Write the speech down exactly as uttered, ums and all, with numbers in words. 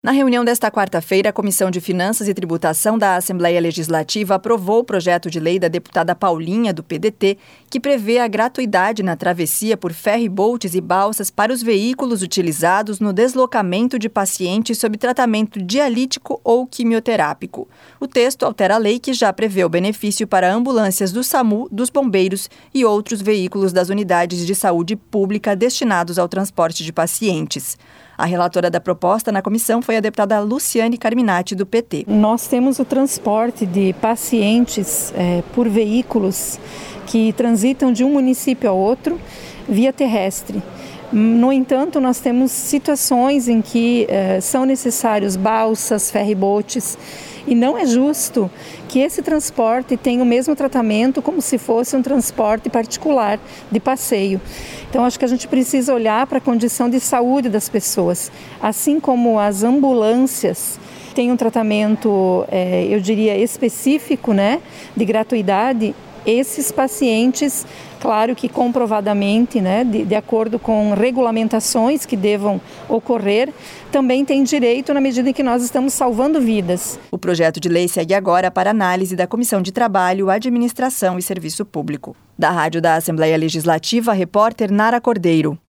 Na reunião desta quarta-feira, a Comissão de Finanças e Tributação da Assembleia Legislativa aprovou o projeto de lei da deputada Paulinha, do P D T, que prevê a gratuidade na travessia por ferry-boats e balsas para os veículos utilizados no deslocamento de pacientes sob tratamento dialítico ou quimioterápico. O texto altera a lei que já prevê o benefício para ambulâncias do SAMU, dos bombeiros e outros veículos das unidades de saúde pública destinados ao transporte de pacientes. A relatora da proposta na comissão foi a deputada Luciane Carminati, do P T. Nós temos o transporte de pacientes é, por veículos que transitam de um município a outro via terrestre. No entanto, nós temos situações em que eh, são necessários balsas, ferry-boats, e não é justo que esse transporte tenha o mesmo tratamento como se fosse um transporte particular de passeio. Então, acho que a gente precisa olhar para a condição de saúde das pessoas, assim como as ambulâncias têm um tratamento, eh, eu diria, específico, né, de gratuidade. Esses pacientes, claro que comprovadamente, né, de, de acordo com regulamentações que devam ocorrer, também têm direito na medida em que nós estamos salvando vidas. O projeto de lei segue agora para análise da Comissão de Trabalho, Administração e Serviço Público. Da Rádio da Assembleia Legislativa, repórter Nara Cordeiro.